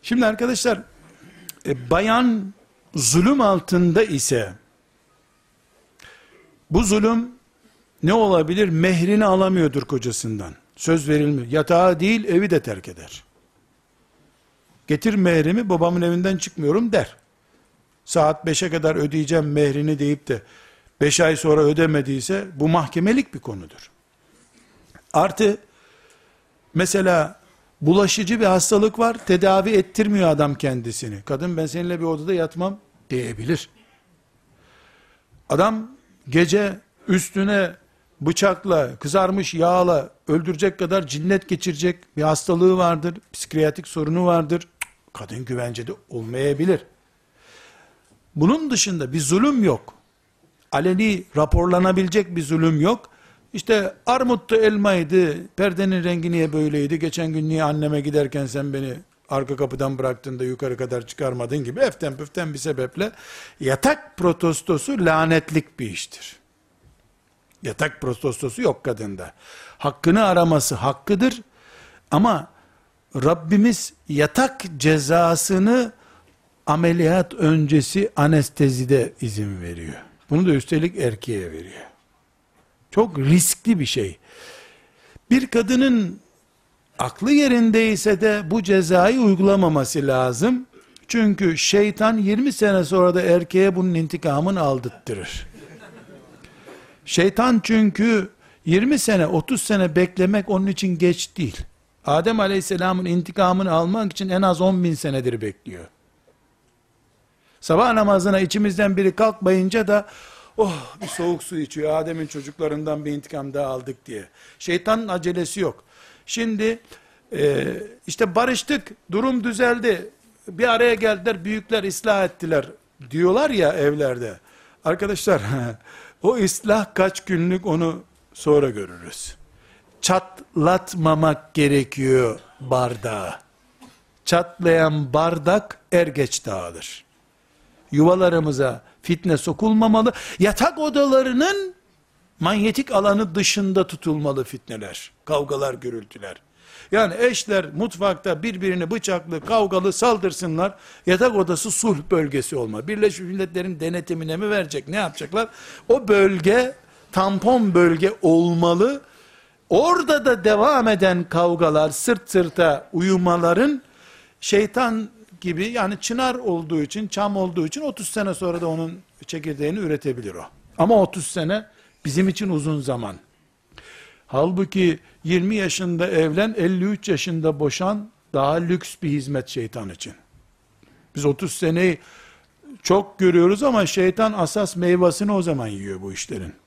Şimdi arkadaşlar, bayan zulüm altında ise, bu zulüm ne olabilir? Mehrini alamıyordur kocasından. Söz verilmiyor. Yatağı değil, evi de terk eder. Getir mehrimi, babamın evinden çıkmıyorum der. Saat 5'e kadar ödeyeceğim mehrini deyip de 5 ay sonra ödemediyse bu mahkemelik bir konudur. Artı mesela bulaşıcı bir hastalık var, tedavi ettirmiyor adam kendisini. Kadın ben seninle bir odada yatmam diyebilir. Adam gece üstüne bıçakla, kızarmış yağla öldürecek kadar cinnet geçirecek bir hastalığı vardır, psikiyatrik sorunu vardır. Kadın güvencede olmayabilir. Bunun dışında bir zulüm yok. Aleni raporlanabilecek bir zulüm yok. İşte armuttu, elmaydı, perdenin rengi niye böyleydi, geçen gün niye anneme giderken sen beni arka kapıdan bıraktın da yukarı kadar çıkarmadın gibi eften püften bir sebeple yatak protestosu lanetlik bir iştir. Yatak protestosu yok kadında. Hakkını araması hakkıdır ama Rabbimiz yatak cezasını ameliyat öncesi anestezide izin veriyor. Bunu da üstelik erkeğe veriyor. Çok riskli bir şey. Bir kadının aklı yerindeyse de bu cezayı uygulamaması lazım. Çünkü şeytan 20 sene sonra da erkeğe bunun intikamını aldırtırır. Şeytan çünkü 20 sene 30 sene beklemek onun için geç değil. Adem Aleyhisselam'ın intikamını almak için en az 10.000 senedir bekliyor. Sabah namazına içimizden biri kalkmayınca da oh bir soğuk su içiyor, Adem'in çocuklarından bir intikam daha aldık diye. Şeytanın acelesi yok. Şimdi işte barıştık, durum düzeldi, bir araya geldiler, büyükler ıslah ettiler diyorlar ya evlerde. Arkadaşlar o ıslah kaç günlük onu sonra görürüz. Çatlatmamak gerekiyor bardağı. Çatlayan bardak er geç dağılır. Yuvalarımıza fitne sokulmamalı. Yatak odalarının manyetik alanı dışında tutulmalı fitneler, kavgalar, gürültüler. Yani eşler mutfakta birbirini bıçaklı, kavgalı saldırsınlar. Yatak odası sulh bölgesi olma. Birleşmiş Milletler'in denetimine mi verecek? Ne yapacaklar? O bölge tampon bölge olmalı. Orada da devam eden kavgalar, sırt sırta uyumaların şeytan gibi, yani çınar olduğu için, çam olduğu için 30 sene sonra da onun çekirdeğini üretebilir o. Ama 30 sene bizim için uzun zaman. Halbuki 20 yaşında evlen, 53 yaşında boşan daha lüks bir hizmet şeytan için. Biz 30 seneyi çok görüyoruz ama şeytan asas meyvasını o zaman yiyor bu işlerin.